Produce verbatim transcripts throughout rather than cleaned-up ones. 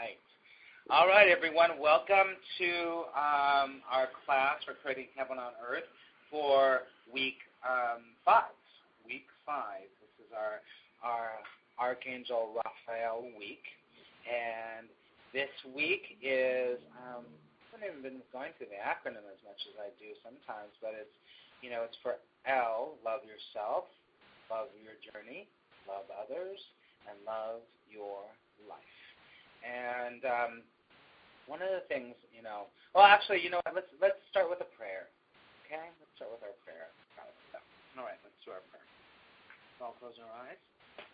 right. All right, everyone. Welcome to um, our class for Creating Heaven on Earth for week um, five. Week five. This is our our Archangel Raphael week, and this week is um, I haven't even been going through the acronym as much as I do sometimes, but it's you know it's for L, love yourself, love your journey, love others, and love your life. And um, one of the things, you know, well, actually, you know what? Let's let's start with a prayer. Okay, let's start with our prayer. All right, let's do our prayer. Let's all close our eyes.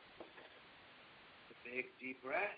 A big deep breath.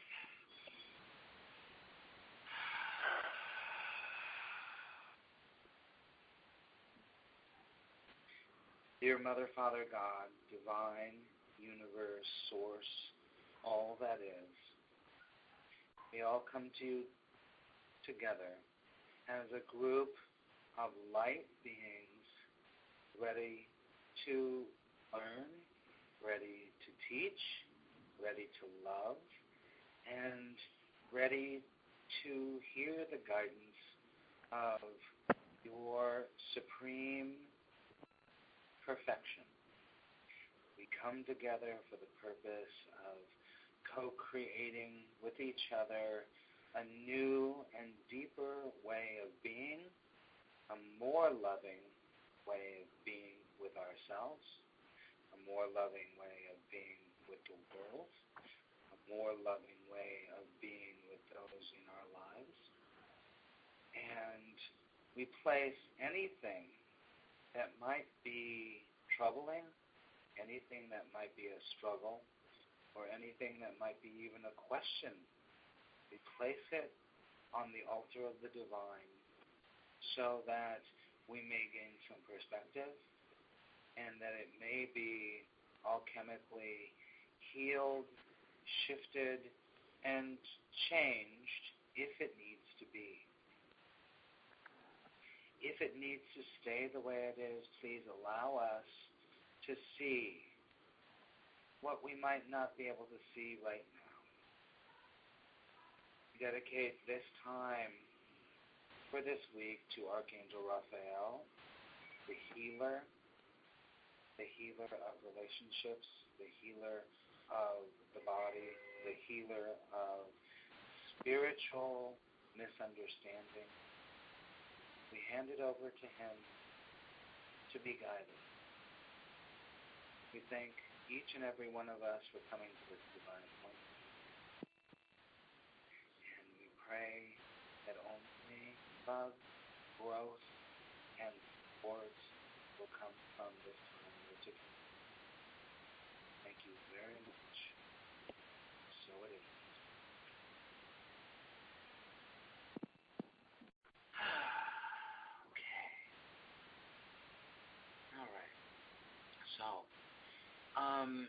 Dear Mother, Father, God, divine, universe, source, all that is, we all come to you together as a group of light beings ready to learn, ready to teach, ready to love, and ready to hear the guidance of your supreme perfection. We come together for the purpose of co-creating with each other a new and deeper way of being, a more loving way of being with ourselves, a more loving way of being with the world, a more loving way of being with those in our lives. And we place anything that might be troubling, anything that might be a struggle, or anything that might be even a question, we place it on the altar of the divine so that we may gain some perspective and that it may be alchemically healed, shifted, and changed if it needs to be. If it needs to stay the way it is, please allow us to see what we might not be able to see right now. Dedicate this time for this week to Archangel Raphael, the healer, the healer of relationships, the healer of the body, the healer of spiritual misunderstanding. We hand it over to him to be guided. We thank each and every one of us for coming to this divine appointment. And we pray that only love, growth, and support will come from this time we're together. Thank you very much. So it is. Okay. All right. So, um,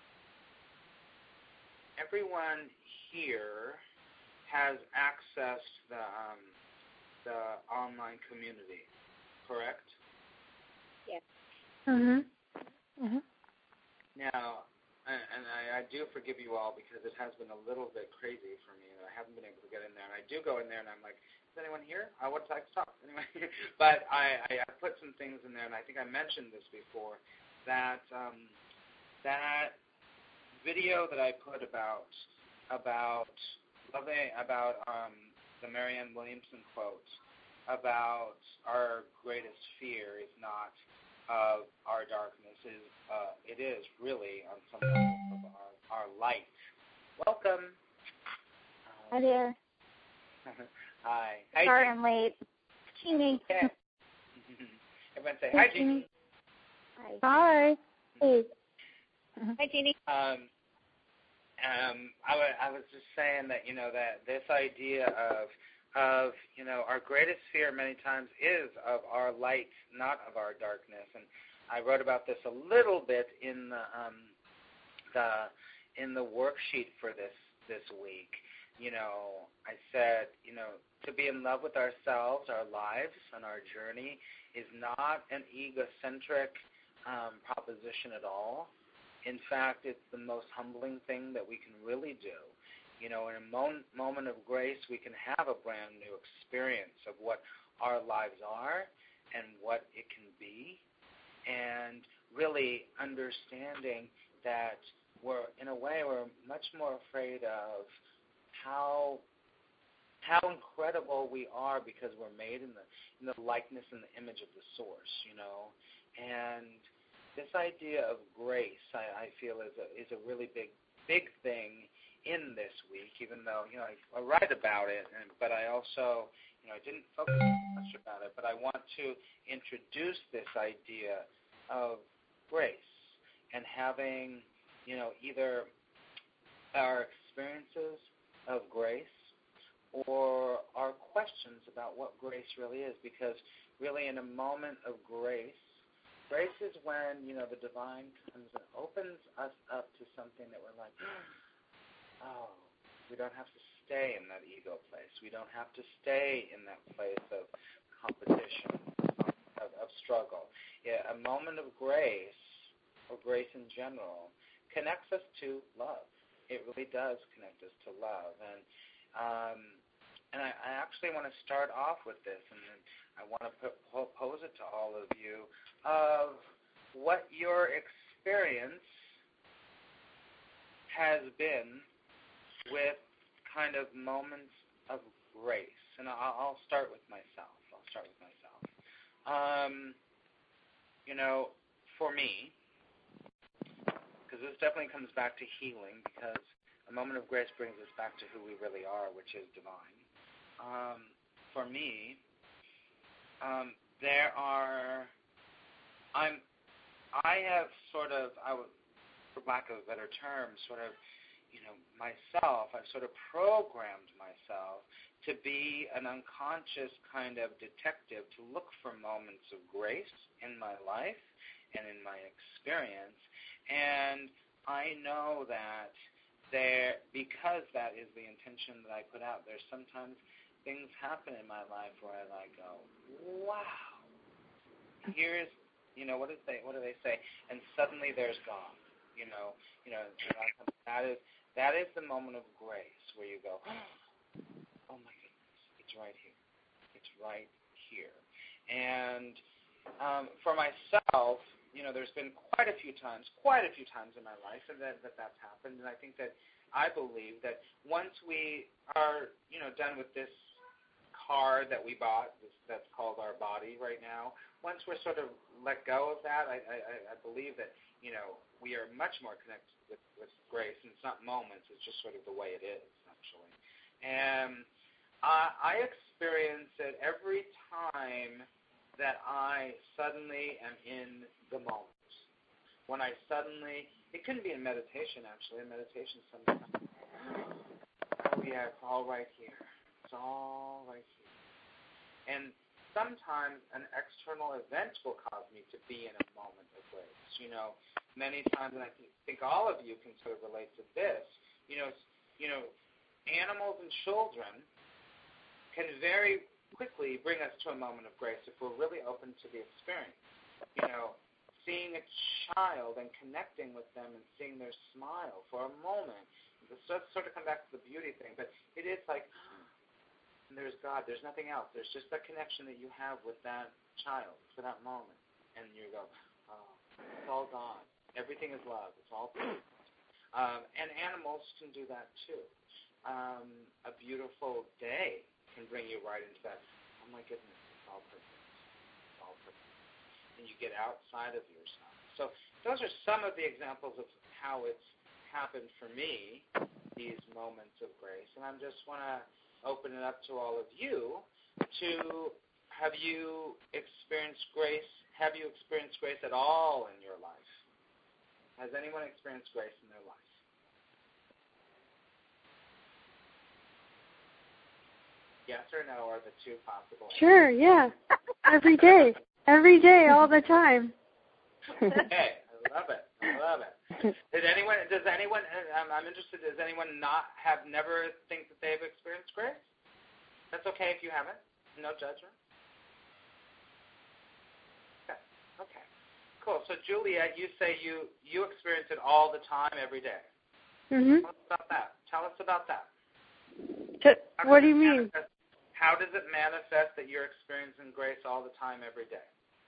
everyone here has accessed the um, the online community, correct? Yes. Mhm. Mhm. Now, and, and I, I do forgive you all because it has been a little bit crazy for me, and I haven't been able to get in there. And I do go in there, and I'm like, is anyone here? I would like to talk. Anyway, but I, I, I put some things in there, and I think I mentioned this before, that um, that video that I put about about loving about um, the Marianne Williamson quote about our greatest fear is not of our darkness, is uh, it is really on some level of our, our light. Welcome. Hi there. Hi. Hi. Sorry I'm late. Jeannie. Okay. Everyone say hi, Jeannie. Hi. Hi. Hey. Hi, Jeannie. Um, um, I, w- I was just saying that, you know, that this idea of, of, you know, our greatest fear many times is of our light, not of our darkness. And I wrote about this a little bit in the, um, the, in the worksheet for this, this week. You know, I said, you know, to be in love with ourselves, our lives, and our journey is not an egocentric um, proposition at all. In fact, it's the most humbling thing that we can really do. You know, in a mo- moment of grace, we can have a brand new experience of what our lives are and what it can be, and really understanding that we're, in a way, we're much more afraid of how how incredible we are because we're made in the in the likeness and the image of the source, you know. And this idea of grace, I, I feel, is a is a really big big thing in this week, even though, you know, I, I write about it, and, but I also, you know, I didn't focus much about it, but I want to introduce this idea of grace and having, you know, either our experiences of grace or our questions about what grace really is, because really in a moment of grace, grace is when, you know, the divine comes and opens us up to something that we're like, oh, we don't have to stay in that ego place. We don't have to stay in that place of competition, of, of struggle. Yeah, a moment of grace, or grace in general, connects us to love. It really does connect us to love. And um, and I, I actually want to start off with this, and I want to po- pose it to all of you, of what your experience has been with kind of moments of grace. And I'll, I'll start with myself. I'll start with myself. Um, you know, for me, because this definitely comes back to healing, because a moment of grace brings us back to who we really are, which is divine. Um, for me, um, there are, I'm, I have sort of, I would, for lack of a better term, sort of, you know, myself, I've sort of programmed myself to be an unconscious kind of detective, to look for moments of grace in my life and in my experience. And I know that there, because that is the intention that I put out, there's sometimes things happen in my life where I like go, wow, here's, you know, what do they, what do they say? And suddenly there's God, you know, you know, that is, that is the moment of grace where you go, oh my goodness, it's right here. It's right here. And um, for myself, you know, there's been quite a few times, quite a few times in my life that, that that's happened. And I think that I believe that once we are, you know, done with this car that we bought, this, that's called our body right now, once we're sort of let go of that, I, I, I believe that, you know, we are much more connected with, with grace, and it's not moments, it's just sort of the way it is, actually. And uh, I experience it every time that I suddenly am in the moment. When I suddenly, it couldn't be in meditation, actually. In meditation, sometimes, oh yeah, it's all right here. It's all right here. And sometimes an external event will cause me to be in a moment of grace. You know, many times, and I think all of you can sort of relate to this, you know, you know, animals and children can very quickly bring us to a moment of grace if we're really open to the experience. You know, seeing a child and connecting with them and seeing their smile for a moment. This does sort of come back to the beauty thing, but it is like, there's God, there's nothing else. There's just that connection that you have with that child for that moment. And you go, oh, it's all God. Everything is love. It's all peace. Um, and animals can do that too. Um, a beautiful day can bring you right into that, oh my goodness, it's all perfect. It's all perfect. And you get outside of yourself. So those are some of the examples of how it's happened for me, these moments of grace. And I just want to open it up to all of you to, have you experienced grace? Have you experienced grace at all in your life? Has anyone experienced grace in their life? Yes or no are the two possible answers. Sure, yeah. Every day. Every day, all the time. Okay, I love it. I love it. Did anyone, does anyone, I'm, I'm interested, does anyone not have never think that they've experienced grace? That's okay if you haven't. No judgment. Okay. Okay. Cool. So, Juliet, you say you, you experience it all the time, every day. Mm-hmm. What about that? Tell us about that. What do you mean? How does it manifest that you're experiencing grace all the time, every day?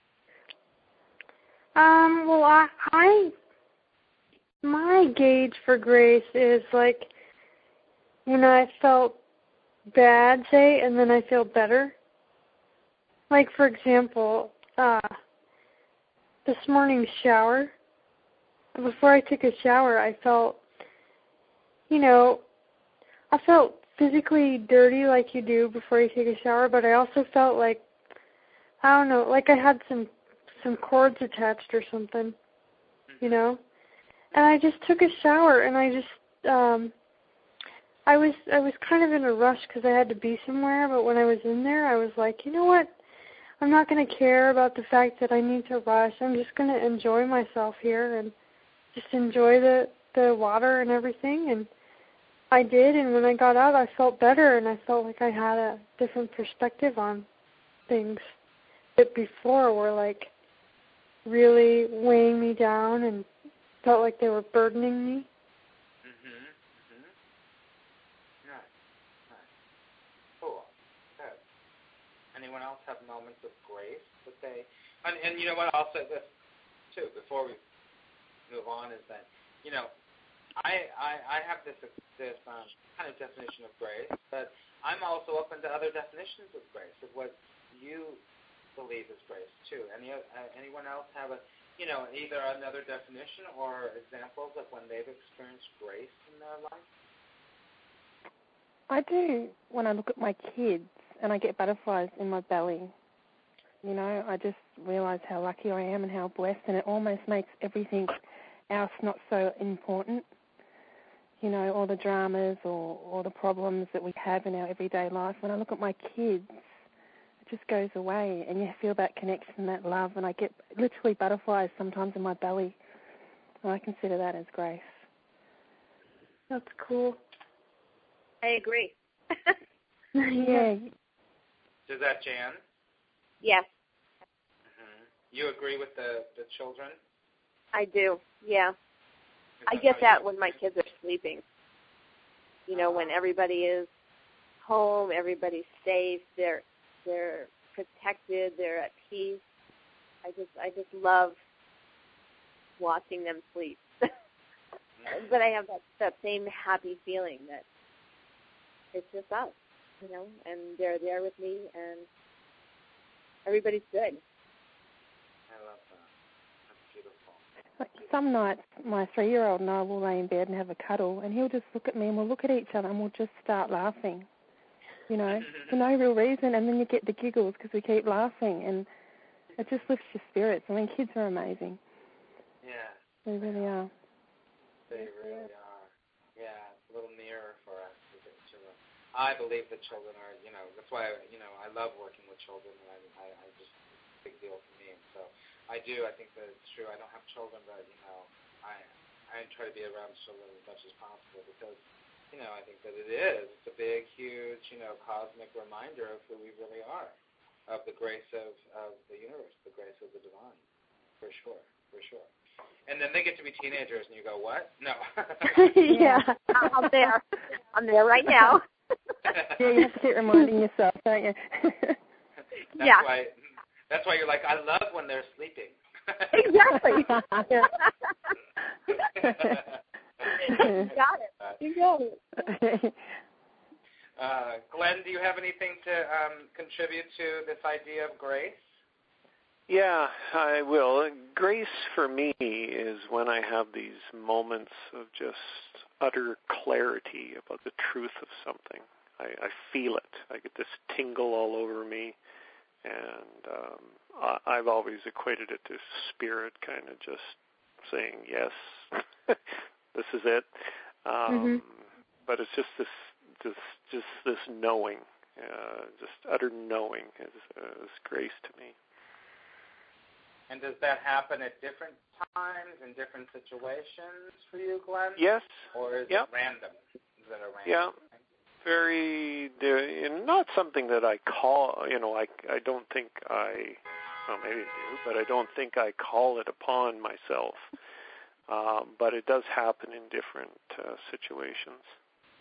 Um, well, I, I, my gauge for grace is like when I felt bad, say, and then I feel better. Like, for example, uh, this morning's shower, before I took a shower, I felt, you know, I felt physically dirty like you do before you take a shower, but I also felt like, I don't know, like I had some some cords attached or something, you know? And I just took a shower, and I just, um, I was I was kind of in a rush because I had to be somewhere, but when I was in there, I was like, you know what? I'm not going to care about the fact that I need to rush. I'm just going to enjoy myself here and just enjoy the, the water and everything. And I did, and when I got out, I felt better, and I felt like I had a different perspective on things that before were like really weighing me down and felt like they were burdening me. Mm-hmm. Mm-hmm. Nice. Nice. Cool. Good. Anyone else have moments of grace that they, and, and you know what, I'll say this too before we move on, is that, you know, I I, I have this this um, kind of definition of grace, but I'm also open to other definitions of grace, of what you believe is grace too. Any uh, anyone else have a, you know, either another definition or examples of when they've experienced grace in their life? I do when I look at my kids and I get butterflies in my belly. You know, I just realize how lucky I am and how blessed, and it almost makes everything else not so important. You know, all the dramas or, or the problems that we have in our everyday life. When I look at my kids, it just goes away, and you feel that connection, that love, and I get literally butterflies sometimes in my belly. And I consider that as grace. That's cool. I agree. Yeah. Does that, Jan? Yes. Mm-hmm. You agree with the, the children? I do, yeah. Is I that get how that you- when my kids are sleeping. You know, when everybody is home, everybody's safe, they're they're protected, they're at peace. I just I just love watching them sleep. But I have that, that same happy feeling that it's just us, you know, and they're there with me, and everybody's good. I love that. That's beautiful. Like some nights, my three-year-old and I will lay in bed and have a cuddle, and he'll just look at me, and we'll look at each other, and we'll just start laughing, you know, for no real reason, and then you get the giggles because we keep laughing, and it just lifts your spirits. I mean, kids are amazing. Yeah. They really are. They really are. Yeah, it's a little nearer for us to get to them. I believe that children are, you know, that's why, you know, I love working with children, and I, I, I just, it's a big deal for me. And so I do, I think that it's true. I don't have children, but, you know, I I try to be around children as much as possible because, you know, I think that it is. It's a big, huge, you know, cosmic reminder of who we really are, of the grace of, of the universe, the grace of the divine, for sure, for sure. And then they get to be teenagers, and you go, what? No. Yeah. I'm there. I'm there right now. Yeah, you have to keep reminding yourself, don't you? That's Yeah. why. That's why you're like, I love when they're sleeping. Exactly. You got it. You got it. Uh, Glenn, do you have anything to um, contribute to this idea of grace? Yeah, I will. Grace for me is when I have these moments of just utter clarity about the truth of something. I, I feel it. I get this tingle all over me, and um, I, I've always equated it to spirit kind of just saying, yes, this is it. Um, mm-hmm. But it's just this, this, just this knowing, uh, just utter knowing is, uh, is grace to me. And does that happen at different times, in different situations for you, Glenn? Yes. Or is yep. it random? Is it a random Yeah. thing? Very, and not something that I call, you know, I, I don't think I, well, maybe I do, but I don't think I call it upon myself. Um, but it does happen in different uh, situations.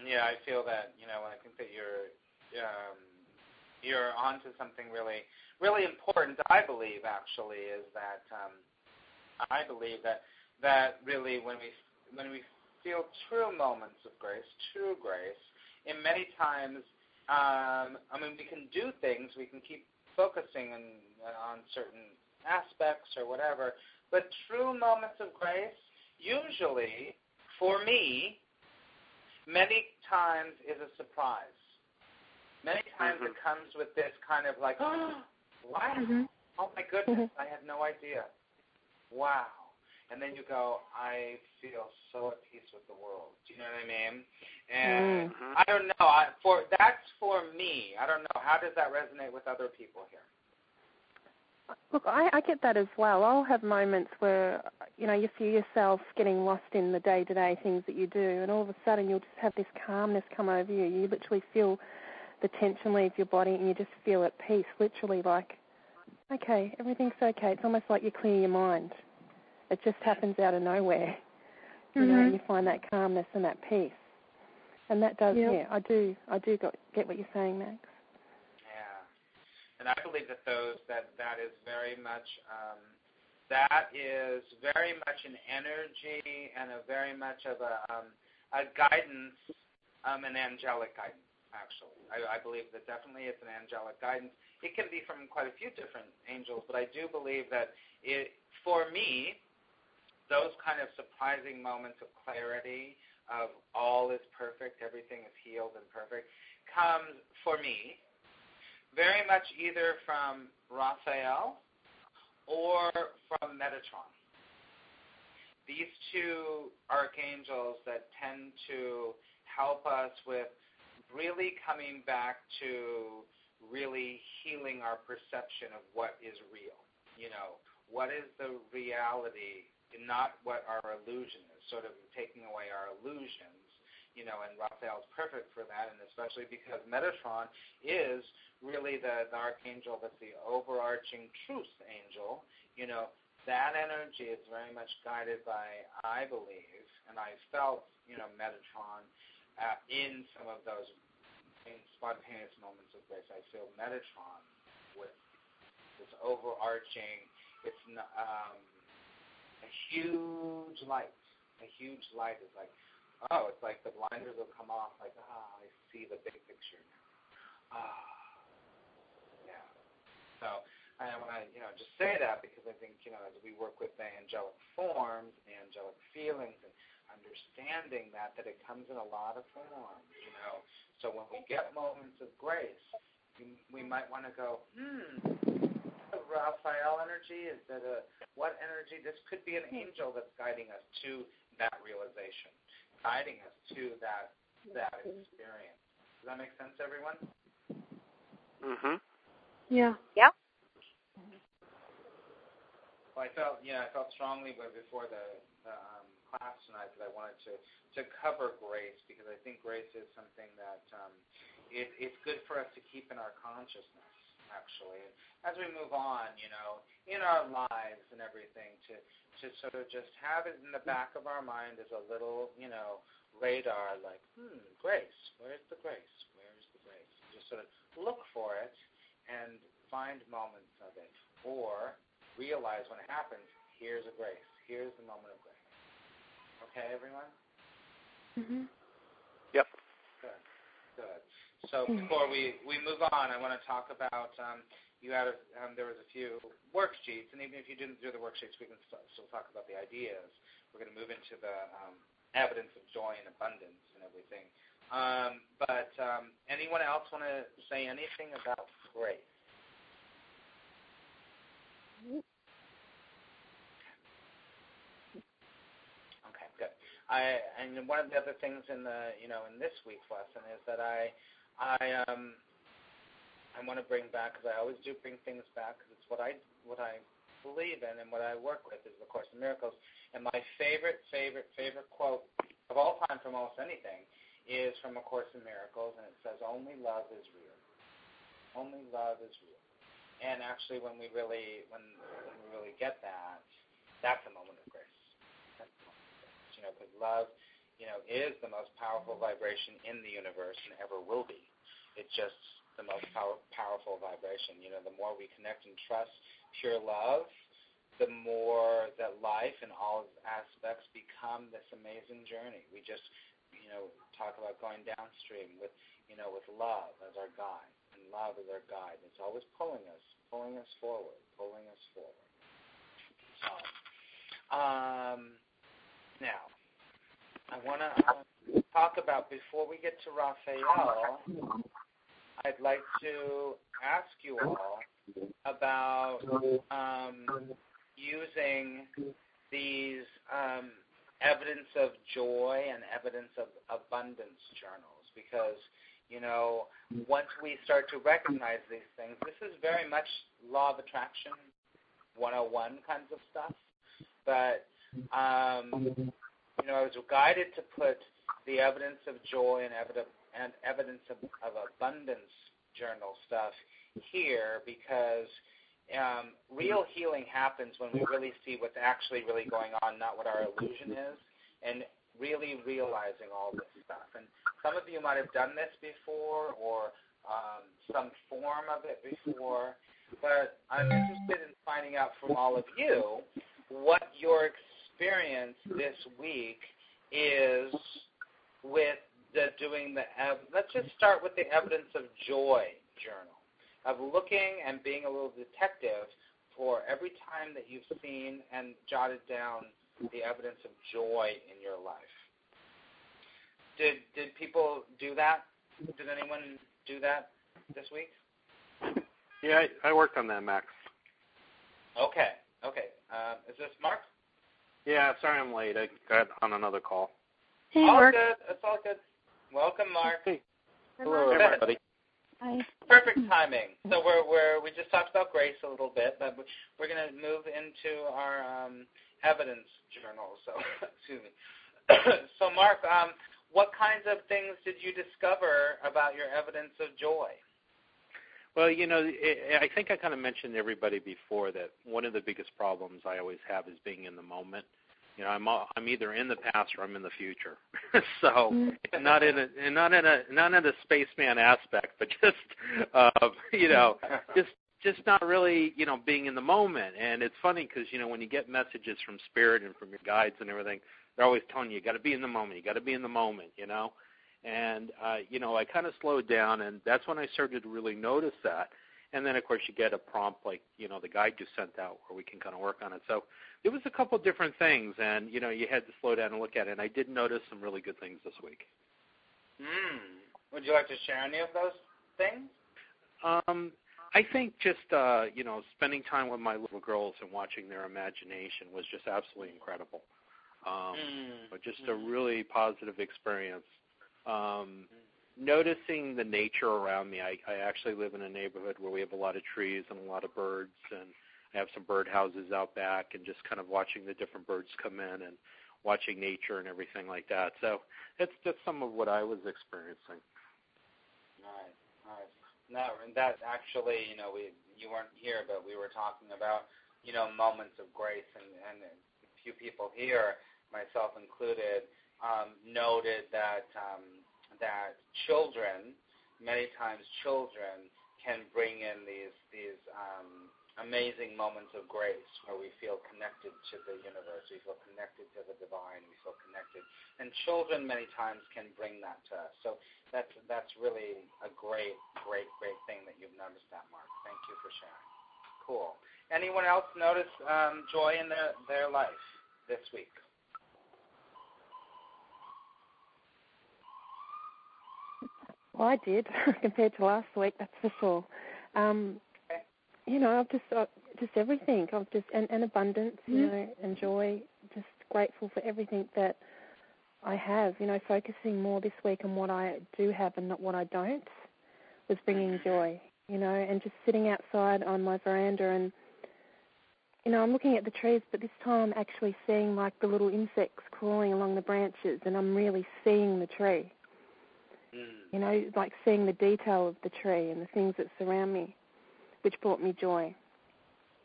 Yeah, I feel that, you know, I think that you're um, you're onto something really, really important. I believe, actually, is that um, I believe that that really when we when we feel true moments of grace, true grace, in many times, um, I mean, we can do things, we can keep focusing on, on certain aspects or whatever, but true moments of grace, usually, for me, many times is a surprise. Many times mm-hmm. it comes with this kind of like, oh, wow, mm-hmm. oh my goodness, mm-hmm. I had no idea. Wow. And then you go, I feel so at peace with the world. Do you know what I mean? And mm-hmm. I don't know. I, for that's for me. I don't know. How does that resonate with other people here? Look, I, I get that as well. I'll have moments where, you know, you feel yourself getting lost in the day-to-day things that you do, and all of a sudden you'll just have this calmness come over you. You literally feel the tension leave your body, and you just feel at peace, literally like, okay, everything's okay. It's almost like you clear your mind. It just happens out of nowhere, you mm-hmm. know, and you find that calmness and that peace. And that does, yep. yeah, I do, I do got, get what you're saying, Max. Yeah, and I believe that those, that, that is very much, um, that is very much an energy and a very much of a, um, a guidance, um, an angelic guidance, actually. I, I believe that definitely it's an angelic guidance. It can be from quite a few different angels, but I do believe that it, for me, those kind of surprising moments of clarity, of all is perfect, everything is healed and perfect, comes, for me, very much either from Raphael or from Metatron. These two archangels that tend to help us with really coming back to really healing our perception of what is real. You know, what is the reality, not what our illusion is, sort of taking away our illusions, you know, and Raphael's perfect for that, and especially because Metatron is really the, the archangel that's the overarching truth angel, you know, that energy is very much guided by, I believe, and I felt, you know, Metatron uh, in some of those in spontaneous moments of grace. I feel Metatron with this overarching, it's um, a huge light. A huge light is like, oh, it's like the blinders will come off, like, ah, I see the big picture now. Ah, yeah. So I want to, you know, just say that because I think, you know, as we work with the angelic forms, the angelic feelings, and understanding that, that it comes in a lot of forms, you know. So when we get moments of grace, we, we might want to go, hmm, Raphael energy? Is that a, what energy? This could be an angel that's guiding us to that realization, guiding us to that that experience. Does that make sense, everyone? Mm-hmm. Yeah. Yeah. Well, I felt, yeah, I felt strongly before the, the um, class tonight that I wanted to, to cover grace, because I think grace is something that um, it, it's good for us to keep in our consciousness, actually. And as we move on, you know, in our lives and everything, to, to sort of just have it in the back of our mind as a little, you know, radar, like, hmm, grace, where's the grace? Where's the grace? Just sort of look for it and find moments of it. Or realize when it happens, here's a grace. Here's the moment of grace. Okay, everyone? Mm-hmm. Yep. Good. Good. So before we, we move on, I want to talk about, um, you had a, um, there was a few worksheets, and even if you didn't do the worksheets, we can st- still talk about the ideas. We're going to move into the um, evidence of joy and abundance and everything. Um, but um, anyone else want to say anything about grace? Okay, good. I, and one of the other things in the, you know, in this week's lesson is that I, I, um, I want to bring back, because I always do bring things back, because it's what I, what I believe in and what I work with is the Course in Miracles. And my favorite, favorite, favorite quote of all time from almost anything is from A Course in Miracles, and it says, "Only love is real. Only love is real." And actually, when we really, when, when we really get that, that's a moment of grace. That's a moment of grace, you know, because love, you know, is the most powerful vibration in the universe and ever will be. It's just the most power, powerful vibration. You know, the more we connect and trust pure love, the more that life in all aspects become this amazing journey. We just, you know, talk about going downstream with, you know, with love as our guide, and love as our guide. It's always pulling us, pulling us forward, pulling us forward. So, um, now, I want to uh, talk about, before we get to Raphael, I'd like to ask you all about um, using these um, evidence of joy and evidence of abundance journals, because, you know, once we start to recognize these things, this is very much law of attraction one oh one kinds of stuff, but, um, you know, I was guided to put the evidence of joy and evidence and evidence of, of abundance journal stuff here, because um, real healing happens when we really see what's actually really going on, not what our illusion is, and really realizing all this stuff. And some of you might have done this before, or um, some form of it before, but I'm interested in finding out from all of you what your experience this week is with the doing the, ev- let's just start with the evidence of joy journal, of looking and being a little detective for every time that you've seen and jotted down the evidence of joy in your life. Did did people do that? Did anyone do that this week? Yeah, I, I worked on that, Max. Okay, okay. Uh, is this Mark? Yeah, sorry I'm late. I got on another call. Hey, all Mark. good. It's all good. Welcome, Mark. Hey. Hi, Hello, Mark. everybody. Hi. Perfect timing. So we're we're we just talked about grace a little bit, but we're going to move into our um, evidence journal. So excuse me. So Mark, um, what kinds of things did you discover about your evidence of joy? Well, you know, I think I kind of mentioned to everybody before that one of the biggest problems I always have is being in the moment. You know, I'm I'm either in the past or I'm in the future. So not in a not in a not in a spaceman aspect, but just uh, you know, just just not really, you know, being in the moment. And it's funny because, you know, when you get messages from Spirit and from your guides and everything, they're always telling you, you got to be in the moment. You got to be in the moment, you know. And, uh, you know, I kind of slowed down, and that's when I started to really notice that. And then, of course, you get a prompt like, you know, the guide you sent out where we can kind of work on it. So there was a couple of different things, and, you know, you had to slow down and look at it. And I did notice some really good things this week. Hmm. Would you like to share any of those things? Um, I think just, uh, you know, spending time with my little girls and watching their imagination was just absolutely incredible. Um, mm. But just mm. a really positive experience. Um, noticing the nature around me. I, I actually live in a neighborhood where we have a lot of trees and a lot of birds, and I have some bird houses out back, and just kind of watching the different birds come in and watching nature and everything like that. So that's just some of what I was experiencing. Nice, nice. No, and that actually, you know, we you weren't here, but we were talking about, you know, moments of grace, and, and a few people here, myself included, Um, noted that um, that children, many times children, can bring in these these um, amazing moments of grace where we feel connected to the universe, we feel connected to the divine, we feel connected, and children many times can bring that to us. So that's that's really a great, great, great thing that you've noticed that, Mark. Thank you for sharing. Cool. Anyone else notice um, joy in their, their life this week? Well, I did compared to last week. That's for sure. Um, okay. You know, I've just uh, just everything. I've just and, and abundance, mm-hmm. you know, and joy. Just grateful for everything that I have. You know, focusing more this week on what I do have and not what I don't was bringing joy. You know, and just sitting outside on my veranda and, you know, I'm looking at the trees, but this time I'm actually seeing like the little insects crawling along the branches, and I'm really seeing the tree. You know, like seeing the detail of the tree and the things that surround me, which brought me joy.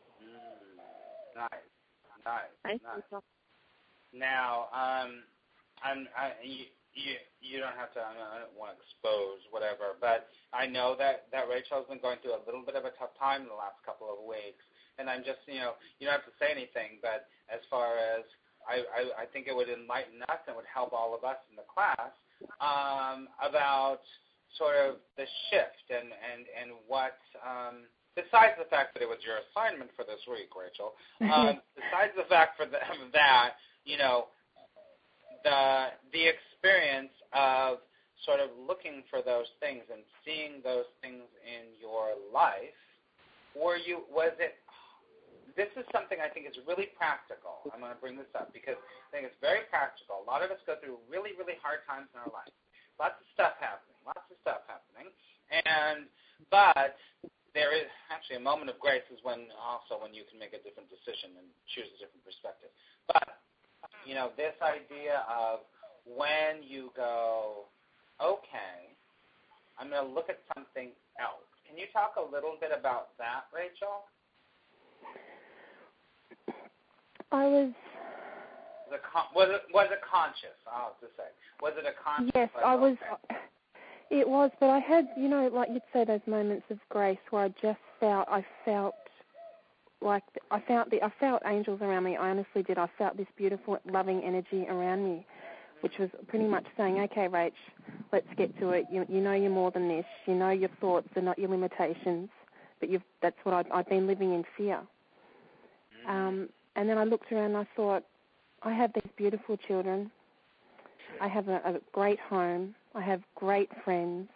Mm, nice, nice, nice. Now, um, I'm, I, you, you, you don't have to, I don't want to expose whatever, but I know that, that Rachel's been going through a little bit of a tough time in the last couple of weeks, and I'm just, you know, you don't have to say anything, but as far as, I, I, I think it would enlighten us and would help all of us in the class um, about sort of the shift and, and, and what, um, besides the fact that it was your assignment for this week, Rachel, um, besides the fact for the, that, you know, the the experience of sort of looking for those things and seeing those things in your life, were you, was it, this is something I think is really practical. I'm going to bring this up because I think it's very practical. A lot of us go through really, really hard times in our life. Lots of stuff happening, lots of stuff happening. And, but there is actually a moment of grace is when also when you can make a different decision and choose a different perspective. But, you know, this idea of when you go, okay, I'm going to look at something else. Can you talk a little bit about that, Rachel? I was... Was it, con- was it, was it conscious, I'll have to say? Was it a conscious? Yes, like, I was... Okay. It was, but I had, you know, like you'd say, those moments of grace where I just felt, I felt like, I felt the, I felt angels around me. I honestly did. I felt this beautiful, loving energy around me, which was pretty much saying, okay, Rach, let's get to it. You, you know you're more than this. You know your thoughts are not your limitations, but you've, that's what I've, I've been living in fear. Um, and then I looked around and I thought, I have these beautiful children. I have a, a great home. I have great friends.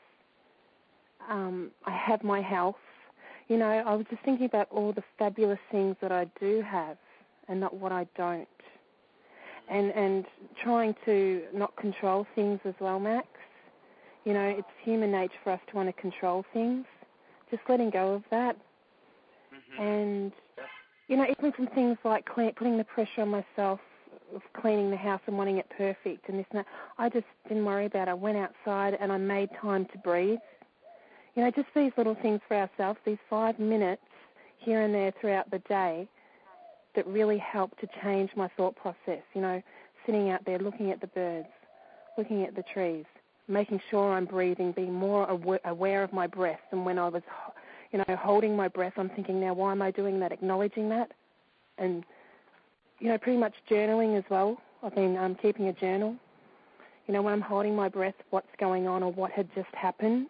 Um, I have my health. You know, I was just thinking about all the fabulous things that I do have and not what I don't. And and trying to not control things as well, Max. You know, it's human nature for us to want to control things. Just letting go of that. Mm-hmm. And, you know, even from things like clean, putting the pressure on myself of cleaning the house and wanting it perfect and this and that, I just didn't worry about it. I went outside and I made time to breathe. You know, just these little things for ourselves, these five minutes here and there throughout the day that really help to change my thought process. You know, sitting out there looking at the birds, looking at the trees, making sure I'm breathing, being more aware of my breath. And when I was, you know, holding my breath, I'm thinking, now, why am I doing that? Acknowledging that. And, you know, pretty much journaling as well. I've been um, keeping a journal. You know, when I'm holding my breath, what's going on or what had just happened.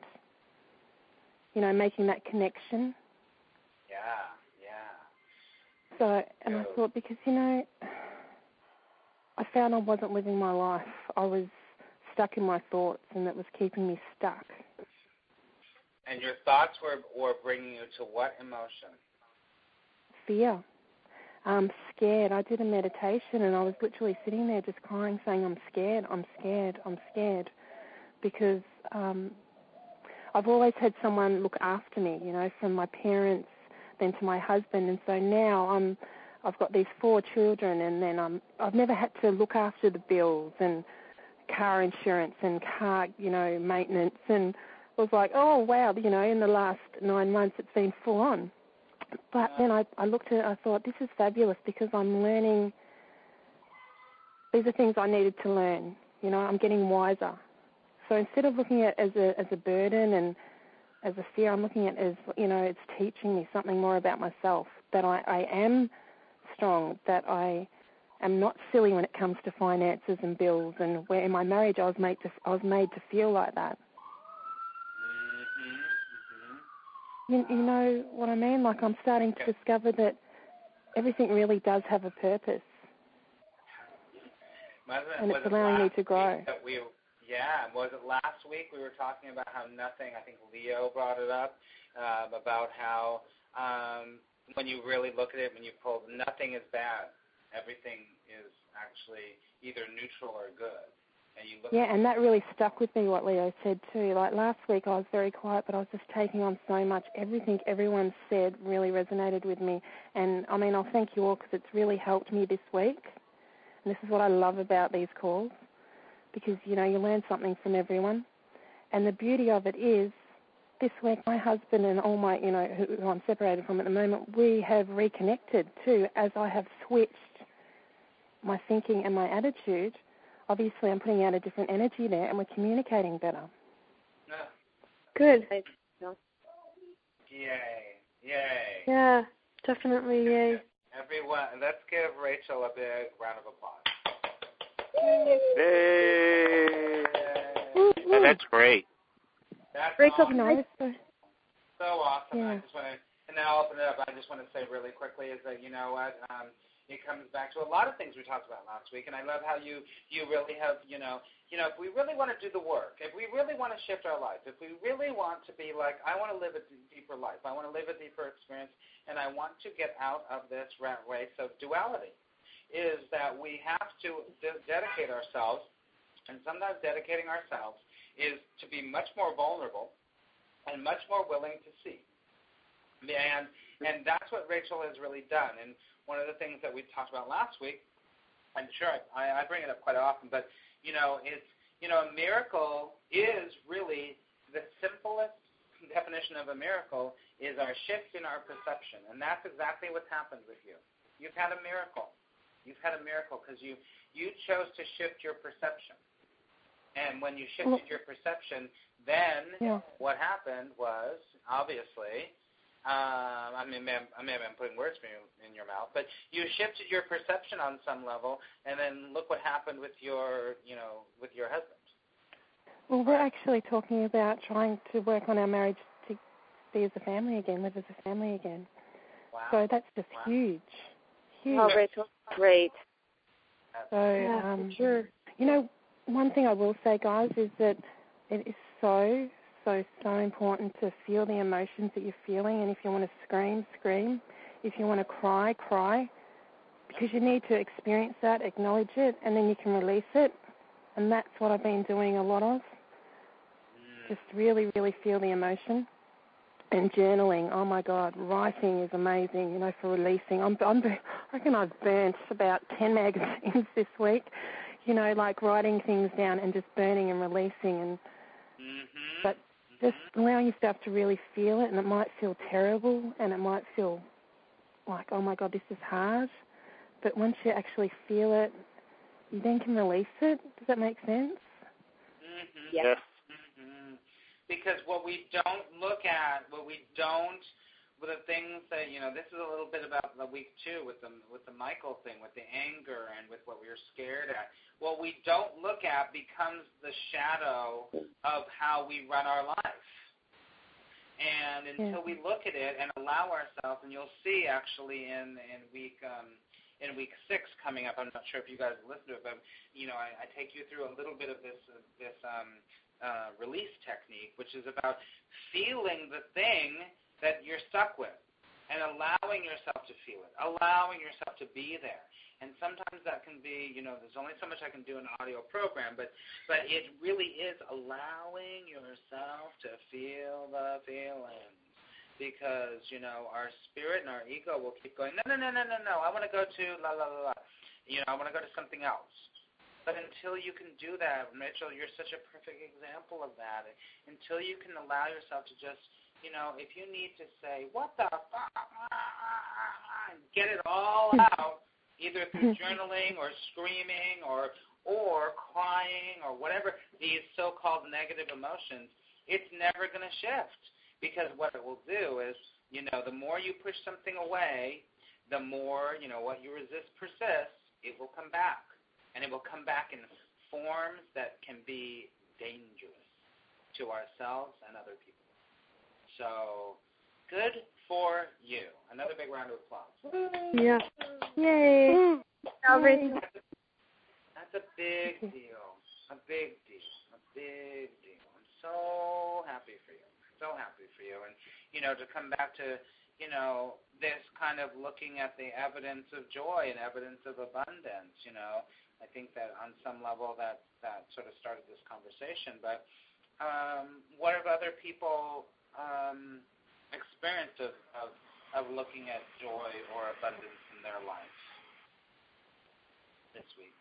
You know, making that connection. Yeah, yeah. So, and I thought, because, you know, I found I wasn't living my life. I was stuck in my thoughts, and that was keeping me stuck. And your thoughts were, were bringing you to what emotion? Fear. I'm scared. I did a meditation, and I was literally sitting there just crying, saying, I'm scared, I'm scared, I'm scared. Because um, I've always had someone look after me, you know, from my parents, then to my husband. And so now I'm, I've got these four children, and then I'm, I've never had to look after the bills and car insurance and car, you know, maintenance. And I was like, oh, wow, you know, in the last nine months it's been full on. But then I, I looked at it, I thought, this is fabulous because I'm learning, these are things I needed to learn. You know, I'm getting wiser. So instead of looking at it as a, as a burden and as a fear, I'm looking at it as, you know, it's teaching me something more about myself, that I, I am strong, that I am not silly when it comes to finances and bills, and where in my marriage I was made to, I was made to feel like that. You, you know what I mean? Like I'm starting to discover that everything really does have a purpose. And it's allowing me to grow. We, yeah, was it last week we were talking about how nothing, I think Leo brought it up, um, about how um, when you really look at it, when you pull, nothing is bad. Everything is actually either neutral or good. And you look yeah, and that really stuck with me, what Leo said too. Like last week I was very quiet, but I was just taking on so much. Everything everyone said really resonated with me. And, I mean, I'll thank you all because it's really helped me this week. And this is what I love about these calls because, you know, you learn something from everyone. And the beauty of it is this week my husband and all my, you know, who, who I'm separated from at the moment, we have reconnected too as I have switched my thinking and my attitude. obviously I'm putting out a different energy there, and we're communicating better. Yeah. Good. Yay. Yay. Yeah, definitely yay. Everyone, let's give Rachel a big round of applause. Hey! And that's great. That's Rachel, awesome. Nice. So awesome. Yeah. I just want to, and then I'll open it up. I just want to say really quickly is that, you know what, um, it comes back to a lot of things we talked about last week, and I love how you, you really have, you know, you know, if we really want to do the work, if we really want to shift our life, if we really want to be like, I want to live a deeper life, I want to live a deeper experience, and I want to get out of this rat race of duality, is that we have to de- dedicate ourselves, and sometimes dedicating ourselves is to be much more vulnerable and much more willing to see. And and that's what Rachel has really done. And one of the things that we talked about last week, I'm sure I, I bring it up quite often, but, you know, it's, you know, a miracle is really the simplest definition of a miracle is our shift in our perception. And that's exactly what's happened with you. You've had a miracle. You've had a miracle because you, you chose to shift your perception. And when you shifted your perception, then yeah. what happened was, obviously, um, I mean, I may have been putting words in your mouth, but you shifted your perception on some level, and then look what happened with your, you know, with your husband. Well, we're actually talking about trying to work on our marriage to be as a family again, live as a family again. Wow. So that's just wow. huge. Huge. Oh, Rachel, great. So, Yeah, um, for sure. You know, one thing I will say, guys, is that it is so, so, so important to feel the emotions that you're feeling. And if you want to scream, scream. If you want to cry, cry. Because you need to experience that, acknowledge it, and then you can release it. And that's what I've been doing a lot of. Just really, really feel the emotion. And journaling, oh, my God, writing is amazing, you know, for releasing. I'm, I'm, I reckon I've burnt about ten magazines this week. You know, like writing things down and just burning and releasing, and mm-hmm. but just allowing yourself to really feel it, and it might feel terrible, and it might feel like, oh my God, this is hard. But once you actually feel it, you then can release it. Does that make sense? Mm-hmm. Yes. Mm-hmm. Because what we don't look at, what we don't. But the things that, you know, this is a little bit about the week two with the with the Michael thing, with the anger and with what we were scared at. What we don't look at becomes the shadow of how we run our life. And until yeah. we look at it and allow ourselves, and you'll see actually in in week um, in week six coming up. I'm not sure if you guys listened to it, but you know, I, I take you through a little bit of this uh, this um, uh, release technique, which is about feeling the thing that you're stuck with, and allowing yourself to feel it, allowing yourself to be there. And sometimes that can be, you know, there's only so much I can do in an audio program, but but it really is allowing yourself to feel the feelings. Because, you know, our spirit and our ego will keep going, no, no, no, no, no, no, I want to go to la, la, la, la. You know, I want to go to something else. But until you can do that, Mitchell, you're such a perfect example of that. Until you can allow yourself to just, you know, if you need to say, what the fuck, get it all out, either through journaling or screaming or or crying or whatever, these so-called negative emotions, it's never going to shift. Because what it will do is, you know, the more you push something away, the more, you know, what you resist persists, it will come back. And it will come back in forms that can be dangerous to ourselves and other people. So, good for you. Another big round of applause. Yeah. Yay. Yay. That's, a, that's a big deal. A big deal. A big deal. I'm so happy for you. So happy for you. And, you know, to come back to, you know, this kind of looking at the evidence of joy and evidence of abundance, you know, I think that on some level that, that sort of started this conversation. But um, what have other people um, experienced of, of, of looking at joy or abundance in their life this week?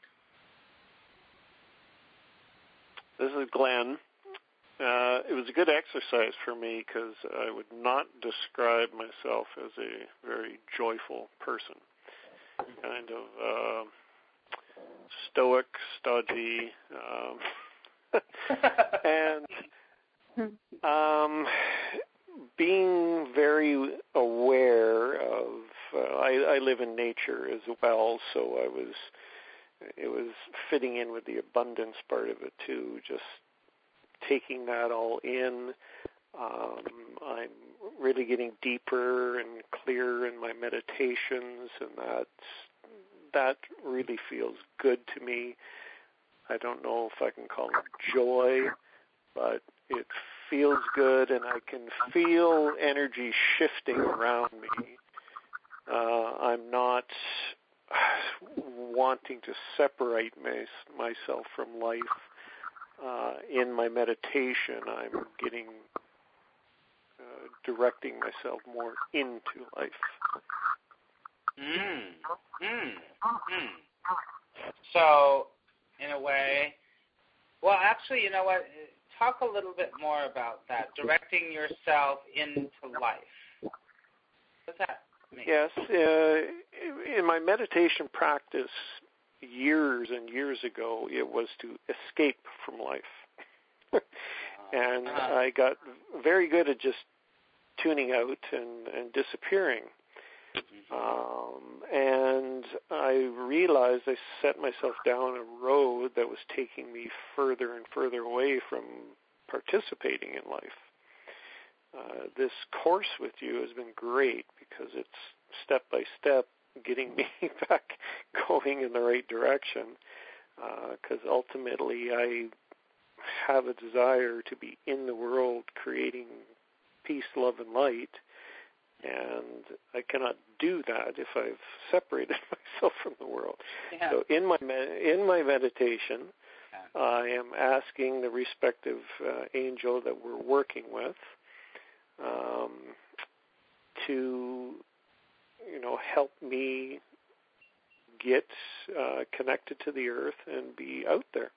This is Glenn. Uh, it was a good exercise for me because I would not describe myself as a very joyful person. Kind of uh, stoic, stodgy, um, and um, being very aware of. Uh, I, I live in nature as well, so I was. It was fitting in with the abundance part of it too. Just taking that all in. Um, I'm really getting deeper and clearer in my meditations, and that's, that really feels good to me. I don't know if I can call it joy, but it feels good, and I can feel energy shifting around me. Uh, I'm not wanting to separate my, myself from life. Uh, in my meditation, I'm getting Uh, directing myself more into life. Mm. Mm. Mm. So, in a way, well, actually, you know what? Talk a little bit more about that. Directing yourself into life. What's that mean? Yes. Uh, in my meditation practice years and years ago, it was to escape from life. And uh-huh. I got very good at just tuning out and, and disappearing. Um, and I realized I set myself down a road that was taking me further and further away from participating in life. Uh, this course with you has been great because it's step by step getting me back going in the right direction, because uh, ultimately I have a desire to be in the world creating peace, love, and light, and I cannot do that if I've separated myself from the world. Yeah. So in my in my meditation, yeah. I am asking the respective uh, angel that we're working with um, to, you know, help me get uh, connected to the earth and be out there.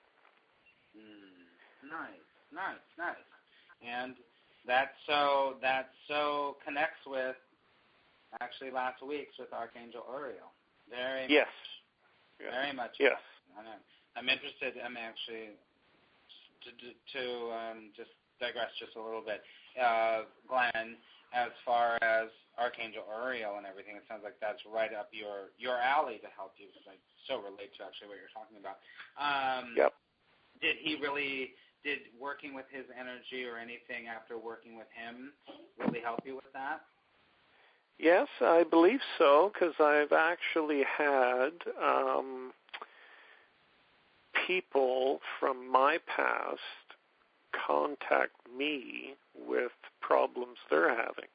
Mm, nice, nice, nice. And that so that so connects with actually last week's with Archangel Uriel. Very yes. much. Yeah. Very much. Yes. I know. I'm interested. I'm actually to to um, just digress just a little bit, uh, Glenn. As far as Archangel Uriel and everything, it sounds like that's right up your your alley to help you. Because I so relate to actually what you're talking about. Um, yep. Did he really? Did working with his energy or anything after working with him really help you with that? Yes, I believe so, because I've actually had um, people from my past contact me with problems they're having.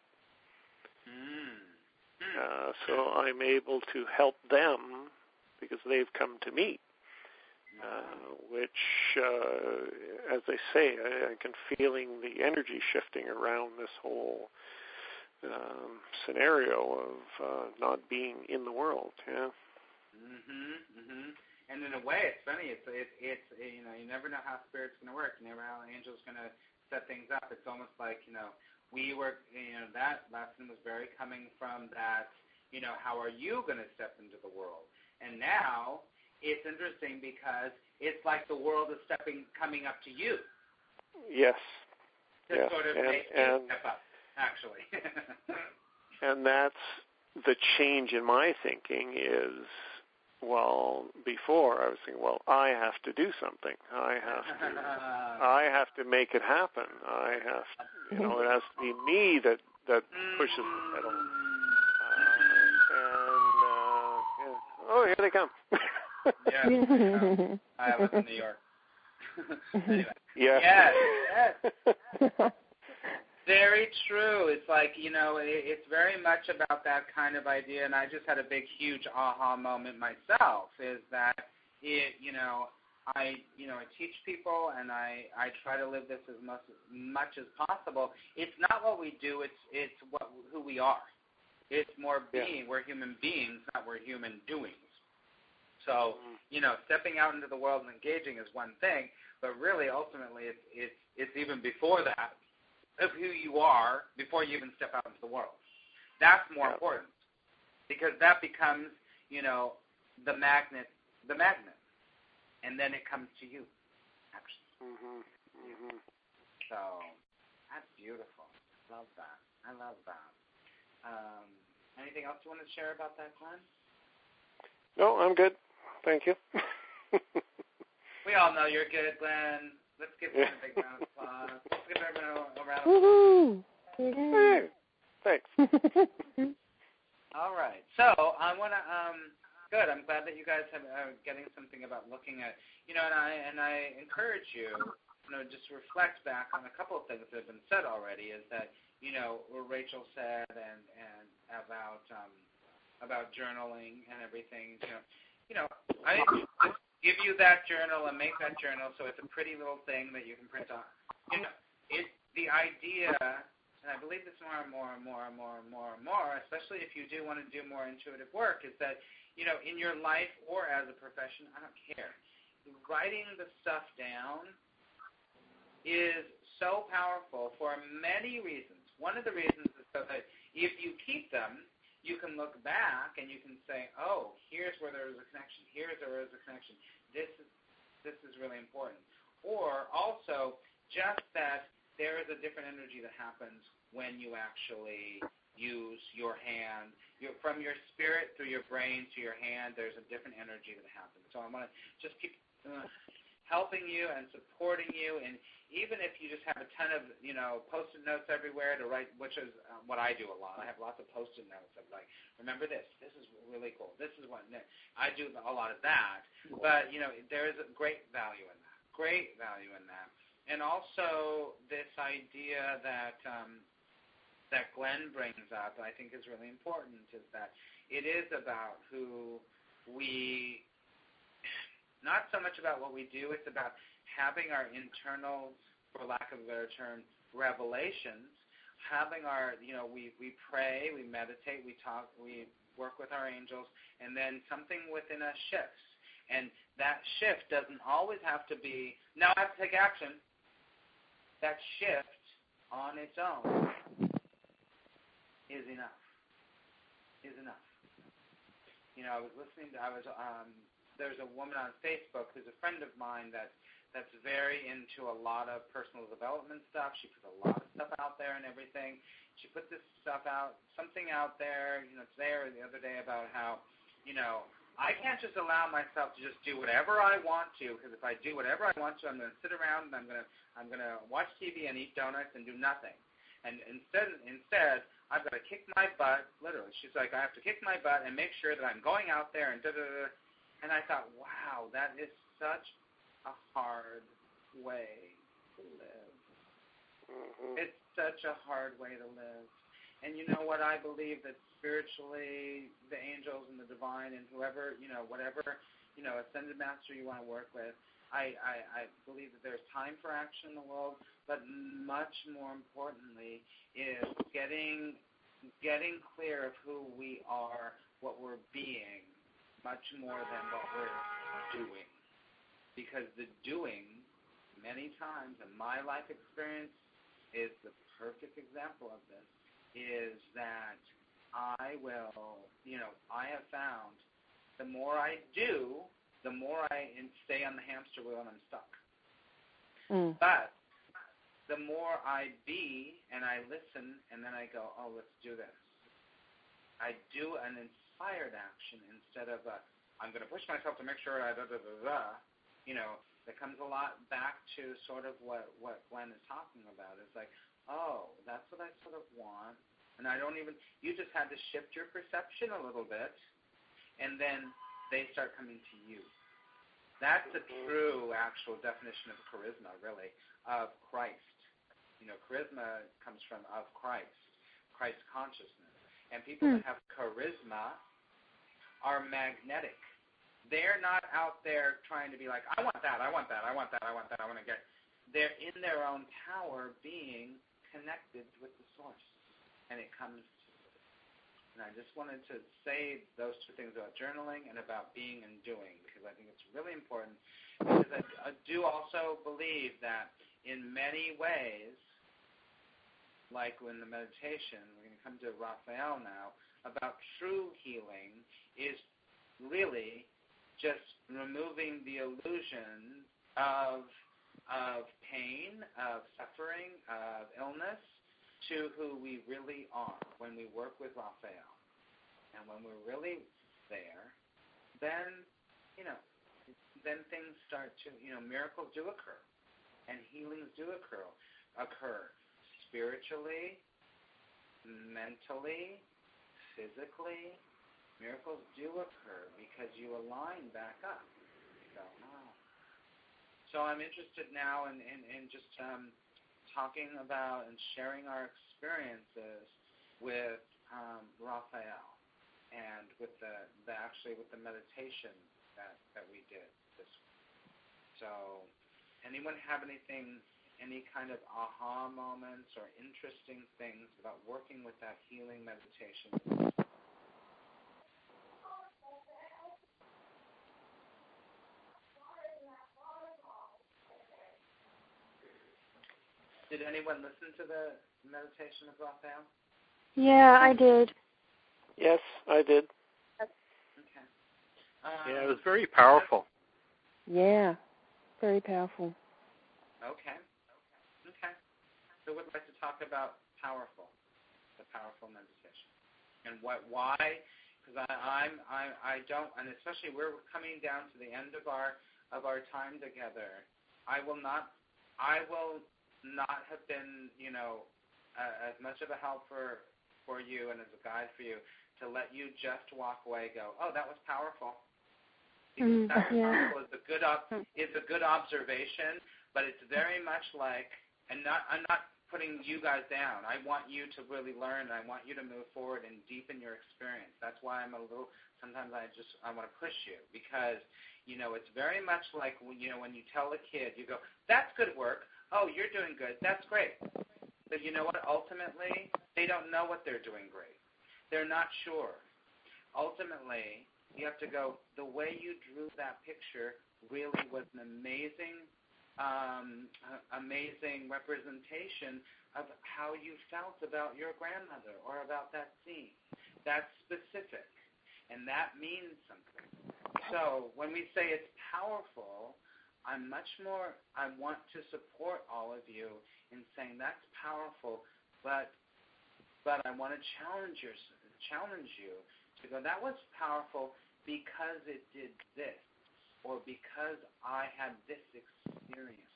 Mm. Uh, so I'm able to help them because they've come to me. Uh, which, uh, as I say, I, I can feeling the energy shifting around this whole um, scenario of uh, not being in the world. Yeah. Mhm. Mhm. And in a way, it's funny. It's it's it's you know you never know how spirit's going to work. You never know how an angel's going to set things up. It's almost like you know we were you know that lesson was very coming from that you know how are you going to step into the world, and now. It's interesting because it's like the world is stepping, coming up to you. Yes. To yes. sort of and, make and, you step up, actually. And that's the change in my thinking is, well, before I was thinking, well, I have to do something. I have to, I have to make it happen. I have, to, you know, it has to be me that that pushes the pedal. Uh, and uh, yeah. Oh, here they come. Yeah, no, I live in New York. Anyway. Yeah. Yes, yes. Very true. It's like, you know, it, it's very much about that kind of idea, and I just had a big, huge aha moment myself, is that, it, you know, I, you know, I teach people, and I, I try to live this as much, much as possible. It's not what we do, it's, it's what, who we are. It's more being. Yeah. We're human beings, not we're human doings. So, you know, stepping out into the world and engaging is one thing, but really, ultimately, it's it's it's even before that of who you are before you even step out into the world. That's more yeah. important because that becomes, you know, the magnet. The magnet. and then it comes to you, actually. Mm-hmm. Mm-hmm. So that's beautiful. Love that. I love that. Um, anything else you want to share about that, Glenn? No, I'm good. Thank you. We all know you're good, Glenn. Let's give him a big round of applause. Let's give everyone a round of applause. Hey, thanks. All right. So I want to. Um, good. I'm glad that you guys have, are getting something about looking at. You know, and I and I encourage you. You know, just reflect back on a couple of things that have been said already. Is that you know what Rachel said and and about um, about journaling and everything. You know, you know, I give you that journal and make that journal so it's a pretty little thing that you can print on. You know, it the idea, and I believe this more and more and more and more and more and more, especially if you do want to do more intuitive work, is that you know in your life or as a profession, I don't care. Writing the stuff down is so powerful for many reasons. One of the reasons is so that if you keep them, you can look back and you can say, oh, here's where there was a connection. Here's where there was a connection. This is this is really important. Or also just that there is a different energy that happens when you actually use your hand. Your, from your spirit through your brain to your hand, there's a different energy that happens. So I want to just keep uh, helping you and supporting you, and even if you just have a ton of, you know, Post-it notes everywhere to write, which is uh, what I do a lot. I have lots of Post-it notes of like, remember this. This is really cool. This is what I do a lot of that. But, you know, there is a great value in that. Great value in that. And also this idea that um, that Glenn brings up, I think is really important, is that it is about who we, not so much about what we do, it's about having our internal, for lack of a better term, revelations, having our, you know, we, we pray, we meditate, we talk, we work with our angels, and then something within us shifts. And that shift doesn't always have to be, now I have to take action. That shift on its own is enough, is enough. You know, I was listening to, I was, um, there's a woman on Facebook who's a friend of mine that that's very into a lot of personal development stuff. She puts a lot of stuff out there and everything. She put this stuff out, something out there, you know, today or the other day about how, you know, I can't just allow myself to just do whatever I want to, because if I do whatever I want to, I'm going to sit around and I'm going to I'm going to watch T V and eat donuts and do nothing. And instead, instead, I've got to kick my butt, literally. She's like, I have to kick my butt and make sure that I'm going out there and da-da-da. And I thought, wow, that is such a hard way to live. Mm-hmm. It's such a hard way to live. And you know what? I believe that spiritually, the angels and the divine and whoever, you know, whatever, you know, ascended master you want to work with, I, I, I believe that there's time for action in the world, but much more importantly is getting getting clear of who we are, what we're being, much more than what we're doing. Because the doing, many times in my life experience, is the perfect example of this, is that I will, you know, I have found the more I do, the more I stay on the hamster wheel and I'm stuck. Mm. But the more I be and I listen and then I go, oh, let's do this. I do an inspired action instead of a, I'm going to push myself to make sure I da da da da. You know, that comes a lot back to sort of what, what Glenn is talking about. It's like, oh, that's what I sort of want. And I don't even, you just had to shift your perception a little bit, and then they start coming to you. That's the true actual definition of charisma, really, of Christ. You know, charisma comes from of Christ, Christ consciousness. And people hmm. that have charisma are magnetic. They're not out there trying to be like, I want that, I want that, I want that, I want that, I want to get. They're in their own power being connected with the source. And it comes to it. And I just wanted to say those two things about journaling and about being and doing, because I think it's really important. Because I, I do also believe that in many ways, like in the meditation, we're going to come to Raphael now, about true healing is really just removing the illusion of of pain, of suffering, of illness, to who we really are when we work with Raphael. And when we're really there, then, you know, then things start to, you know, miracles do occur, and healings do occur, occur spiritually, mentally, physically. Miracles do occur because you align back up. So, oh. so I'm interested now in, in, in just um, talking about and sharing our experiences with um, Raphael and with the, the actually with the meditation that, that we did this week. So anyone have anything, any kind of aha moments or interesting things about working with that healing meditation? Did anyone listen to the meditation of Raphael? Yeah, I did. Yes, I did. Okay. Um, yeah, it was very powerful. Yeah, very powerful. Okay. Okay. So we'd like to talk about powerful, the powerful meditation, and what, why? Because I, I'm, I, I don't, and especially we're coming down to the end of our of our time together. I will not, I will. not have been, you know, uh, as much of a help for for you and as a guide for you to let you just walk away and go, oh, that was powerful. Because Mm, that was yeah. powerful is a good op- is a good observation, but it's very much like, and not I'm not putting you guys down. I want you to really learn, and I want you to move forward and deepen your experience. That's why I'm a little. Sometimes I just I want to push you because you know it's very much like when, you know when you tell a kid, you go, that's good work. Oh, you're doing good. That's great. But you know what? Ultimately, they don't know what they're doing great. They're not sure. Ultimately, you have to go, the way you drew that picture really was an amazing, um, amazing representation of how you felt about your grandmother or about that scene. That's specific, and that means something. So when we say it's powerful, I'm much more, I want to support all of you in saying that's powerful, but but I want to challenge you, challenge you to go, that was powerful because it did this, or because I had this experience.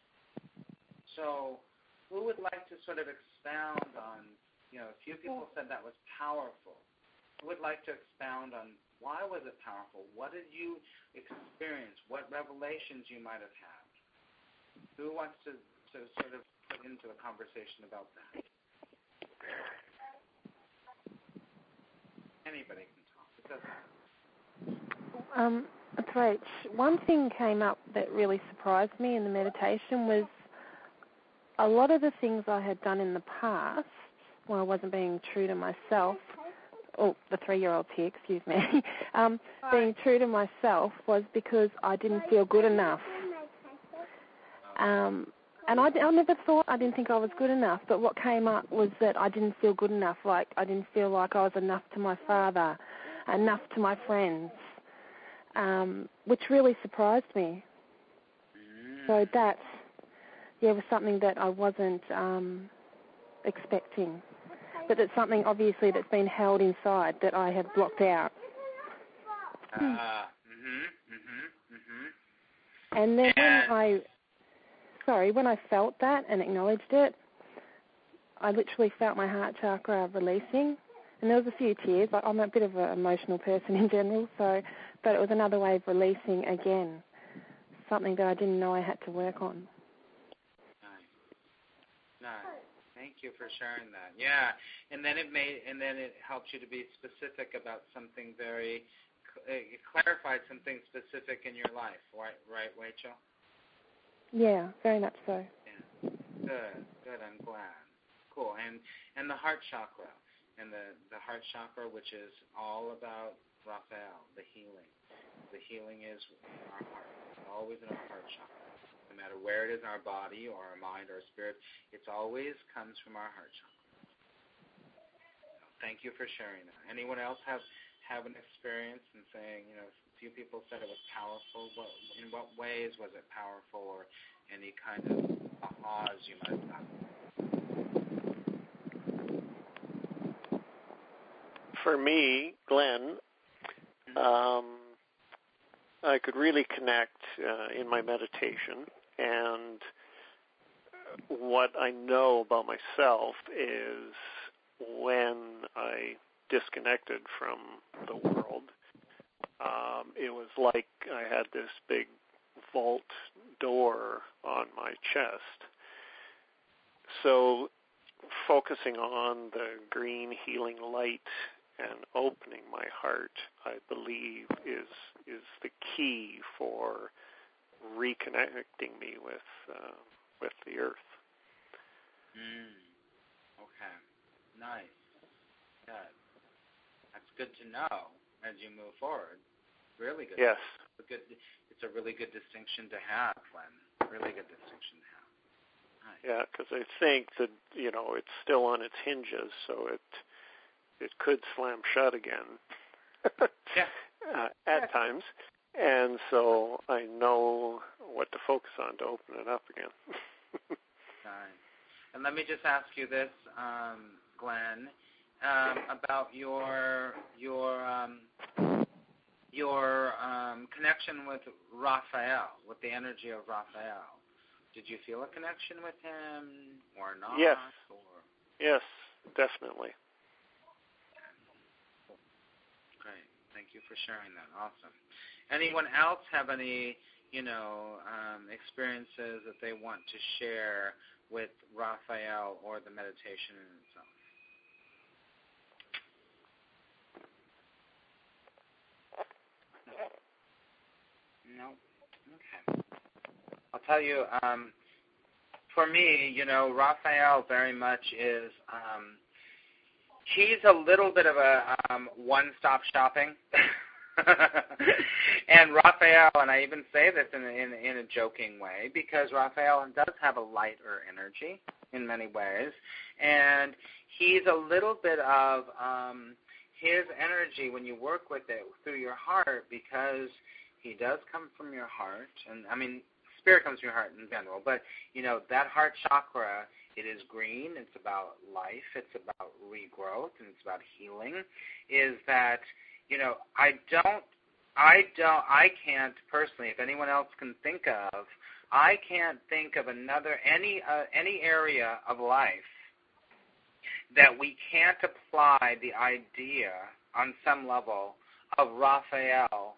So who would like to sort of expound on, you know, a few people said that was powerful. Who would like to expound on why was it powerful? What did you experience? What revelations you might have had? Who wants to, to sort of put into the conversation about that? Anybody can talk. It doesn't matter. Um, that's right. One thing came up that really surprised me in the meditation was a lot of the things I had done in the past when I wasn't being true to myself. Oh, the three-year-old's here, excuse me. um, being true to myself was because I didn't feel good enough. Um, and I, I never thought, I didn't think I was good enough, but what came up was that I didn't feel good enough, like I didn't feel like I was enough to my father, enough to my friends, um, which really surprised me. So that, yeah, was something that I wasn't um, expecting. But it's something, obviously, that's been held inside that I have blocked out. Uh, mm-hmm, mm-hmm, mm-hmm. And then and when I, sorry, when I felt that and acknowledged it, I literally felt my heart chakra releasing. And there was a few tears. Like, I'm a bit of an emotional person in general, so, but it was another way of releasing again, something that I didn't know I had to work on. Nice. Nice. Thank you for sharing that. Yeah, and then it made, and then it helped you to be specific about something very, it clarified something specific in your life, right? Right, Rachel? Yeah, very much so. Yeah. Good. Good. I'm glad. Cool. And and the heart chakra, and the the heart chakra, which is all about Raphael, the healing. The healing is in our heart. It's always in our heart chakra. No matter where it is in our body or our mind or our spirit, it always comes from our heart chakra. So thank you for sharing that. Anyone else have, have an experience in saying, you know, few people said it was powerful. What, in what ways was it powerful, or any kind of ahas you might have gotten? For me, Glenn, um, I could really connect uh, in my meditation, and what I know about myself is when I disconnected from the world, um, it was like I had this big vault door on my chest. So focusing on the green healing light and opening my heart, I believe, is is the key for reconnecting me with uh, with the earth. Mm. Okay. Nice. Good. That's good to know as you move forward. Really good. Yes. It's a good. It's a really good distinction to have, Glenn. Really good distinction to have. Nice. Yeah, because I think that, you know, it's still on its hinges, so it it could slam shut again. Yeah. uh, at yeah. times, and so I know what to focus on to open it up again. Nice. And let me just ask you this, um, Glenn, um, about your your um, your um, connection with Raphael, with the energy of Raphael. Did you feel a connection with him or not? Yes. Or? Yes, definitely. Great. Thank you for sharing that. Awesome. Anyone else have any, you know, um, experiences that they want to share with Raphael or the meditation in itself? No? Okay. I'll tell you, um, for me, you know, Raphael very much is, um, he's a little bit of a um, one-stop shopping. And Raphael, and I even say this in, in, in a joking way, because Raphael does have a lighter energy in many ways, and he's a little bit of um, his energy when you work with it through your heart, because he does come from your heart, and I mean, spirit comes from your heart in general, but, you know, that heart chakra, it is green, it's about life, it's about regrowth, and it's about healing, is that, you know, I don't, I don't, I can't personally, if anyone else can think of, I can't think of another, any, uh, any area of life that we can't apply the idea on some level of Raphael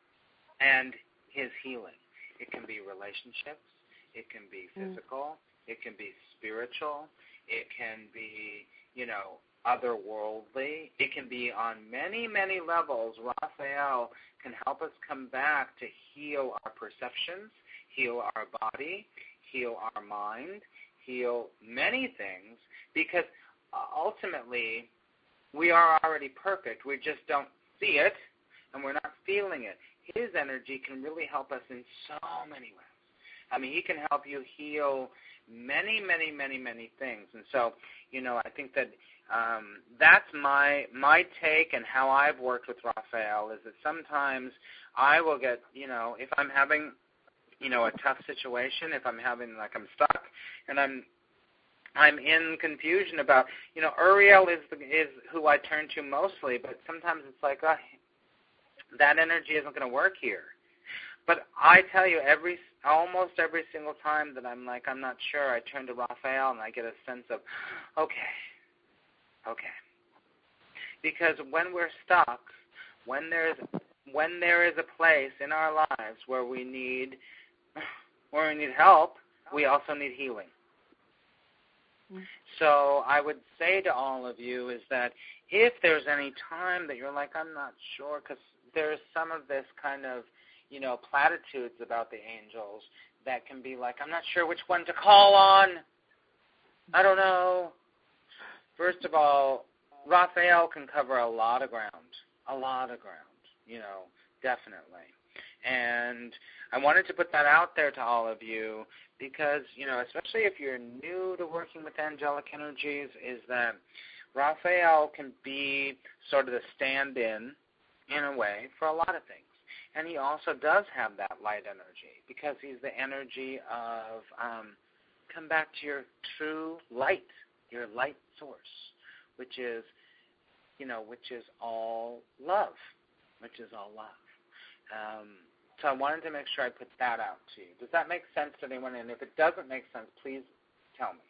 and his healing. It can be relationships, it can be physical, mm. it can be spiritual, it can be, you know, otherworldly. It can be on many, many levels. Raphael can help us come back to heal our perceptions, heal our body, heal our mind, heal many things, because ultimately we are already perfect. We just don't see it, and we're not feeling it. His energy can really help us in so many ways. I mean, he can help you heal many, many, many, many things. And so, you know, I think that um, that's my my take, and how I've worked with Raphael is that sometimes I will get, you know, if I'm having, you know, a tough situation, if I'm having, like, I'm stuck, and I'm I'm in confusion about, you know, Uriel is the, is who I turn to mostly, but sometimes it's like, oh, that energy isn't going to work here. But I tell you, every almost every single time that I'm like, I'm not sure, I turn to Raphael and I get a sense of, okay, okay. Because when we're stuck, when there's when there is a place in our lives where we need where we need help, we also need healing. Mm-hmm. So I would say to all of you is that if there's any time that you're like, I'm not sure, because there's some of this kind of, you know, platitudes about the angels that can be like, I'm not sure which one to call on. I don't know. First of all, Raphael can cover a lot of ground, a lot of ground, you know, definitely. And I wanted to put that out there to all of you because, you know, especially if you're new to working with angelic energies, is that Raphael can be sort of the stand-in, in a way, for a lot of things. and he also does have that light energy because he's the energy of um, come back to your true light, your light source, which is, you know, which is all love, which is all love. Um, so I wanted to make sure I put that out to you. Does that make sense to anyone? And if it doesn't make sense, please tell me.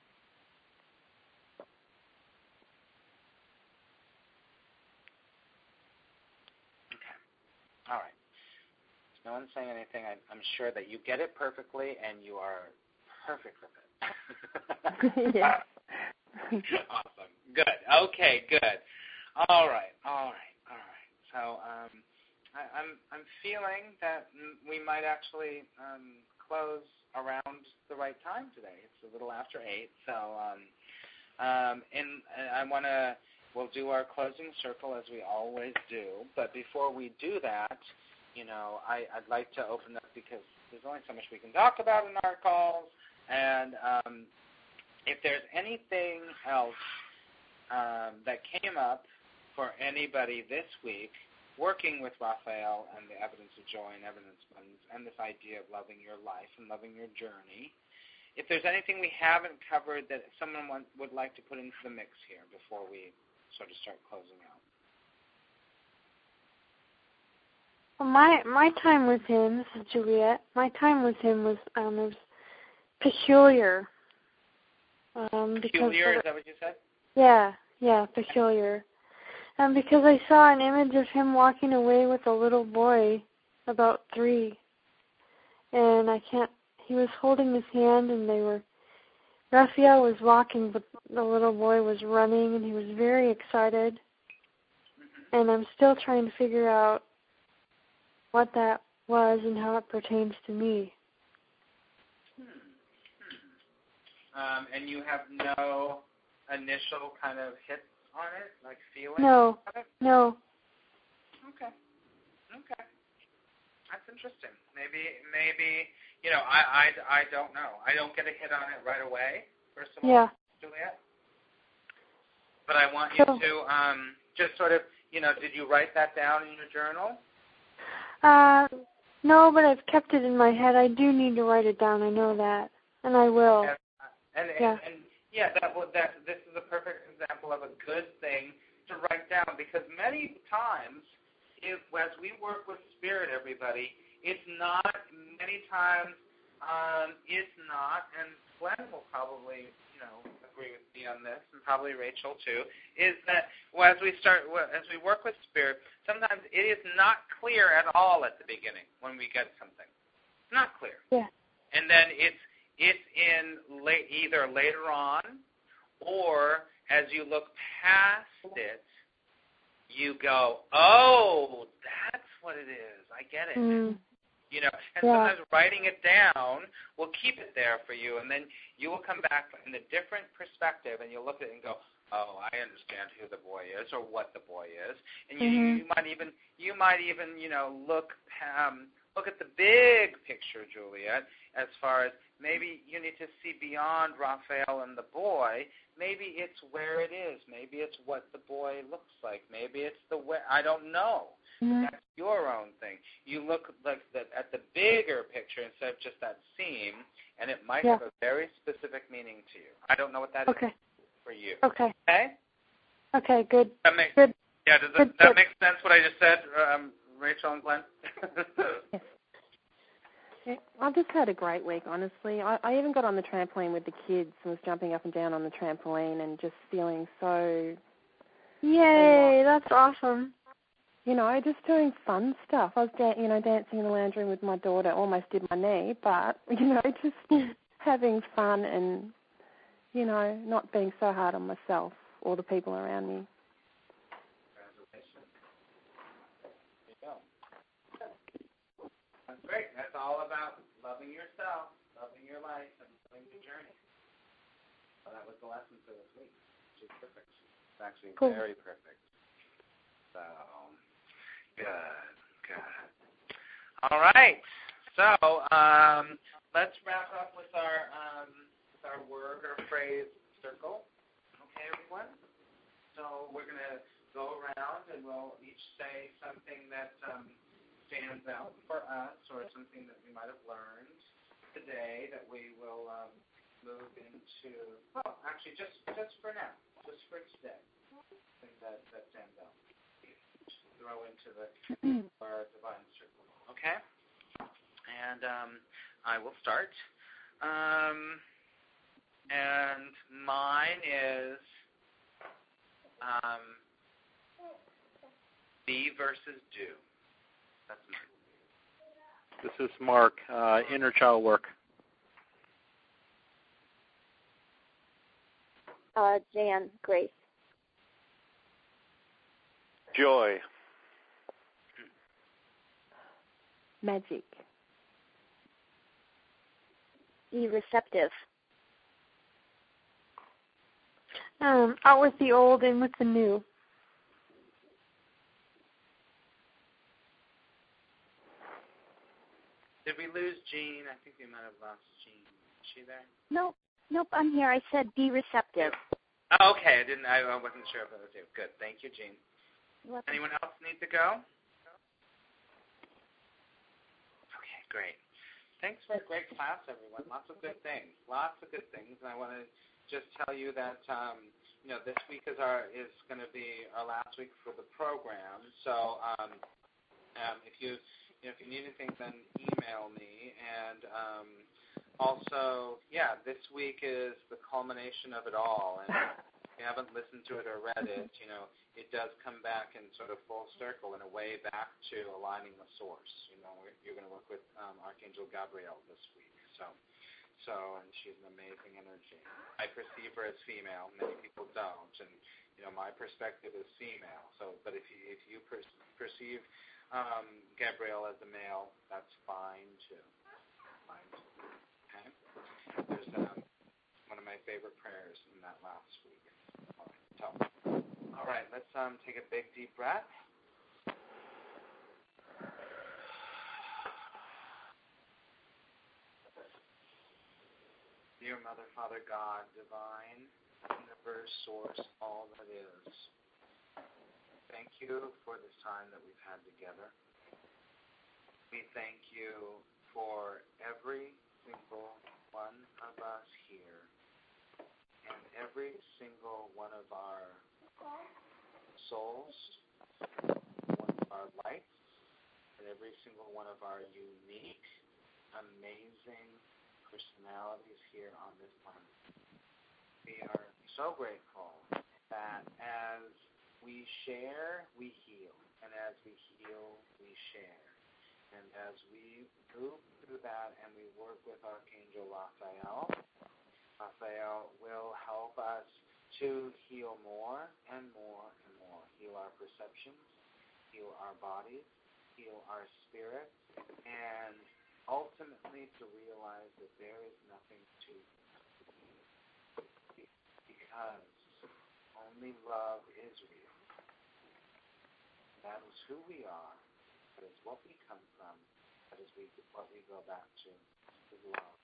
Okay. All right. No one's saying anything. I, I'm sure that you get it perfectly, and you are perfect with it. Yeah. Awesome. Good. Okay, good. All right, all right, all right. So um, I, I'm I'm feeling that we might actually um, close around the right time today. It's a little after eight, so um, um, and, and I want to. We'll do our closing circle as we always do, but before we do that, you know, I, I'd like to open up because there's only so much we can talk about in our calls, and um, if there's anything else um, that came up for anybody this week working with Raphael and the Evidence of Joy and Evidence Buttons and this idea of loving your life and loving your journey, if there's anything we haven't covered that someone want, would like to put into the mix here before we sort of start closing out. Well, my my time with him, this is Juliet. My time with him was um, it was peculiar. Um, Peculiar, because is that what you said? Yeah, yeah, peculiar. Um, because I saw an image of him walking away with a little boy, about three, and I can't. He was holding his hand, and they were. Raphael was walking, but the little boy was running, and he was very excited. Mm-hmm. And I'm still trying to figure out what that was and how it pertains to me. Hmm. Hmm. Um, and you have no initial kind of hits on it, like feeling? No, it? no. Okay, okay. That's interesting. Maybe, maybe, you know, I, I, I don't know. I don't get a hit on it right away, first of all, yeah. Juliet. But I want you so, to um, just sort of, you know, did you write that down in your journal? Uh, no, but I've kept it in my head. I do need to write it down. I know that, and I will. And, and, yeah. and, and yeah, that will, that this is a perfect example of a good thing to write down because many times, if as we work with spirit, everybody, it's not many times. Um, it's not, and Glenn will probably, you know, agree with me on this, and probably Rachel too. Is that well, as we start, well, as we work with spirit, sometimes it is not clear at all at the beginning when we get something. It's not clear. Yeah. And then it's it's in late, either later on, or as you look past it, you go, oh, that's what it is. I get it. Mm. You know, and yeah. sometimes writing it down will keep it there for you, and then you will come back in a different perspective, and you'll look at it and go, oh, I understand who the boy is or what the boy is, and you, mm-hmm. you might even you might even you know look um, look at the big picture, Juliet, as far as maybe you need to see beyond Raphael and the boy. Maybe it's where it is. Maybe it's what the boy looks like. Maybe it's the way. I don't know. Mm-hmm. That's your own thing. You look like the, at the bigger picture instead of just that seam, and it might yeah. have a very specific meaning to you. I don't know what that okay. is for you. Okay. Okay? Okay, good. That makes, good. Yeah, does good, that, that good. make sense, what I just said, um, Rachel and Glenn? Yes. Yeah, I've just had a great week, honestly. I, I even got on the trampoline with the kids and was jumping up and down on the trampoline and just feeling so... Yay, that's awesome. You know, just doing fun stuff. I was, da- you know, dancing in the lounge room with my daughter. Almost did my knee, but, you know, just having fun and, you know, not being so hard on myself or the people around me. Congratulations. There you go. That's great. That's all about loving yourself, loving your life, and loving the journey. Well, that was the lesson for this week. Which is perfect. It's actually cool. very perfect. So, good, good. All right. So, um, let's wrap up with our um, with our word or phrase circle. Okay, everyone? So we're going to go around and we'll each say something that um, stands out for us, or something that we might have learned today that we will um, move into? Well, actually, just just for now, just for today, something that that stands out. Throw into the our divine circle. Okay, and um, I will start. Um, and mine is um, be versus do. That's mine. This is Mark. Uh, inner child work. Uh, Jan, Grace. Joy. Magic. Be receptive. Um, out with the old, in with the new. Did we lose Jean? I think we might have lost Jean. Is she there? Nope, nope, I'm here. I said be receptive. Oh, okay, I didn't. I, I wasn't sure if it was you. Good, thank you, Jean. What? Anyone else need to go? Okay, great. Thanks for a great class, everyone. Lots of good things. Lots of good things. And I want to just tell you that um, you know this week is our is going to be our last week for the program. So um, um, if you you know, if you need anything, then email me. And um, also, yeah, this week is the culmination of it all. And if you haven't listened to it or read it, you know, it does come back in sort of full circle in a way back to aligning the source. You know, you're going to work with um, Archangel Gabrielle this week. So, so, and she's an amazing energy. I perceive her as female. Many people don't, and you know, my perspective is female. So, but if you if you per- perceive um, Gabrielle as a male, that's fine too. Fine too. Okay. There's um, one of my favorite prayers in that last week. All right. So. All right, let's um, take a big, deep breath. Dear Mother, Father, God, Divine, Universe, Source, all that is, thank you for this time that we've had together. We thank you for every single one of us here and every single one of our souls, one of our lights, and every single one of our unique, amazing personalities here on this planet. We are so grateful that as we share, we heal, and as we heal, we share. And as we move through that and we work with Archangel Raphael, Raphael will help us to heal more and more and more. Heal our perceptions, heal our bodies, heal our spirit, and ultimately to realize that there is nothing to fear because only love is real. That is who we are. That is what we come from. That is we, what we go back to, is love.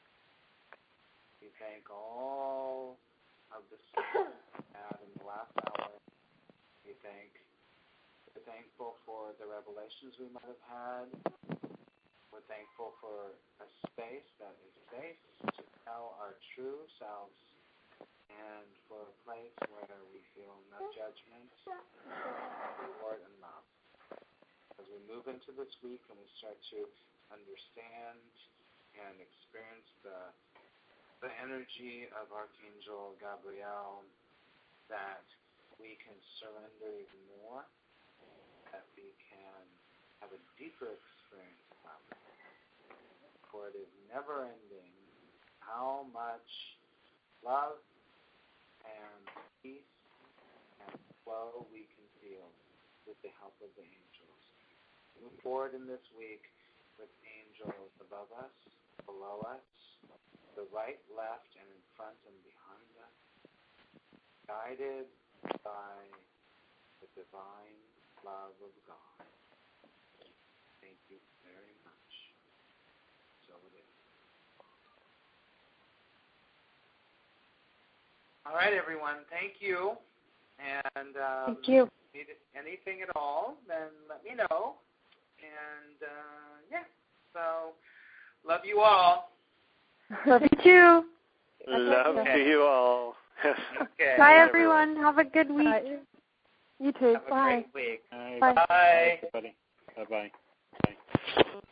We thank all of the souls we had in the last hour. We thank, we're thankful for the revelations we might have had. We're thankful for a space that is safe to tell our true selves and for a place where we feel no judgment, support, and love. As we move into this week and we start to understand and experience the the energy of Archangel Gabriel, that we can surrender even more, that we can have a deeper experience about it. For it is never ending how much love and peace and flow we can feel with the help of the angels. Move forward in this week with angels above us, below us, the right, left, and in front and behind us, guided by the divine love of God. Thank you very much. So it is. All right, everyone. Thank you. And um, Thank you. Need anything at all, then let me know. And, uh, yeah, so love you all. Love you too. Love Okay. to you all. Okay. Bye, everyone. Have a good week. Bye. You too. Have a Bye. great week. All right. Bye. Bye. Everybody. Bye-bye. Bye.